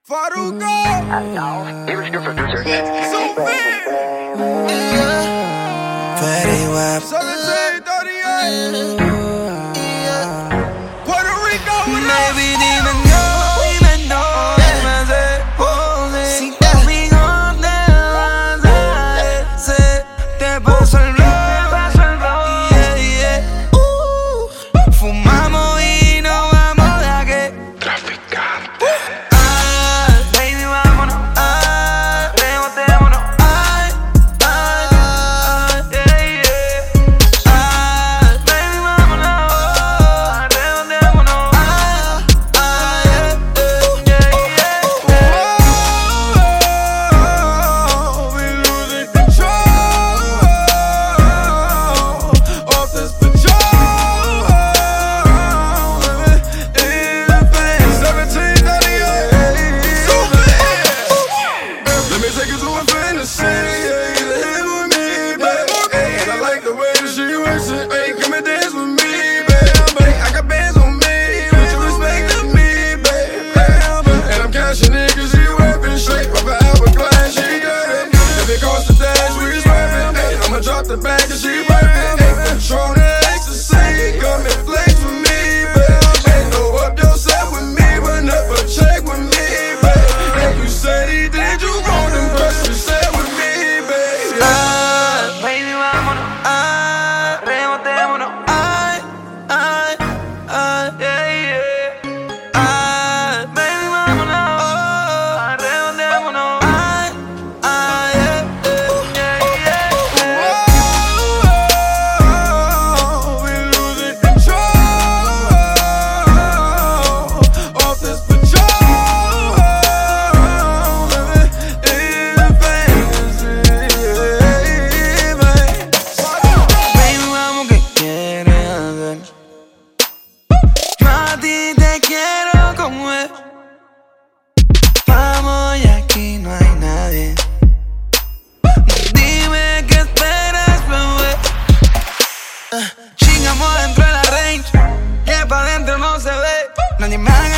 Faruko. Here's your producer. Fetty Wap. 1738. Puerto Rico. Baby, dime no, sé, si conmigo te vas a hacer, te paso el blow, yeah, yeah. Fumamos y nos vamos de aquí. Traficante. Baby, vámonos, rebotémonos, yeah, yeah. Baby, vámonos, rebotémonos, yeah, yeah. We losing control of this patrol. In the face, 1738. Let me take you to a fantasy. Hit with me, babe. And I like the way that she works it. Hey, come and dance with me, babe. I got bands on me, but you respecting me, babe. And I'm cashing in 'cause she wearing shape of an hourglass. She got it. If it costs a dash, we swerving. Hey, I'ma drop the bag 'cause she working. Hey, Patron and ecstasy, come and flex with me, babe. Hey, go up your set with me, run up a check with me, babe. Hey, you said he did you wrong, them questions said with me, babe. Baby, vámonos, rebotémonos, yeah, yeah. Baby, vámonos, rebotémonos, yeah, yeah. We losing control of this patrol. In the fantasy, Baby, vamos, ¿qué quieres hacer? Yo a ti te quiero como es. Vamos, y aquí no hay nadie. Dime qué esperas, bebé. Chingamos dentro de la range, que pa' dentro no se ve. Nadie me haga